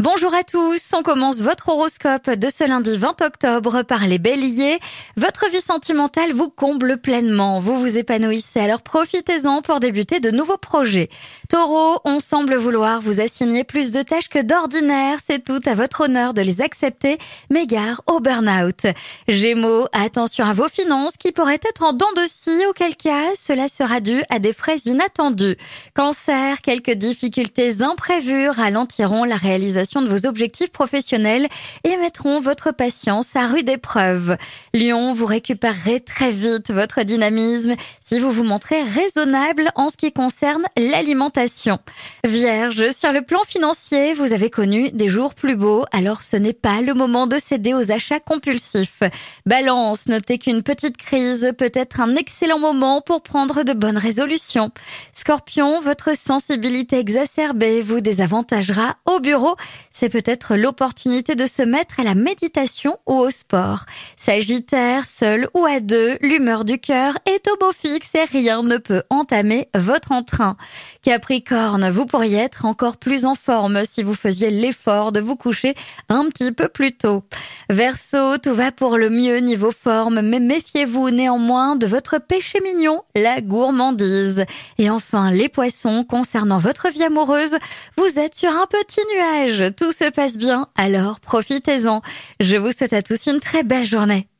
Bonjour à tous, on commence votre horoscope de ce lundi 20 octobre par les béliers. Votre vie sentimentale vous comble pleinement, vous vous épanouissez, alors profitez-en pour débuter de nouveaux projets. Taureau, on semble vouloir vous assigner plus de tâches que d'ordinaire, c'est tout à votre honneur de les accepter, mais gare au burn-out. Gémeaux, attention à vos finances qui pourraient être en dents de scie, auquel cas cela sera dû à des frais inattendus. Cancer, quelques difficultés imprévues ralentiront la réalisation de vos objectifs professionnels et mettront votre patience à rude épreuve. Lion, vous récupérerez très vite votre dynamisme si vous vous montrez raisonnable en ce qui concerne l'alimentation. Vierge, sur le plan financier, vous avez connu des jours plus beaux, alors ce n'est pas le moment de céder aux achats compulsifs. Balance, notez qu'une petite crise peut être un excellent moment pour prendre de bonnes résolutions. Scorpion, votre sensibilité exacerbée vous désavantagera au bureau. C'est peut-être l'opportunité de se mettre à la méditation ou au sport. Sagittaire, seul ou à deux, l'humeur du cœur est au beau fixe et rien ne peut entamer votre entrain. Capricorne, vous pourriez être encore plus en forme si vous faisiez l'effort de vous coucher un petit peu plus tôt. Verseau, tout va pour le mieux niveau forme, mais méfiez-vous néanmoins de votre péché mignon, la gourmandise. Et enfin, les poissons, concernant votre vie amoureuse, vous êtes sur un petit nuage. Tout se passe bien, alors profitez-en. Je vous souhaite à tous une très belle journée.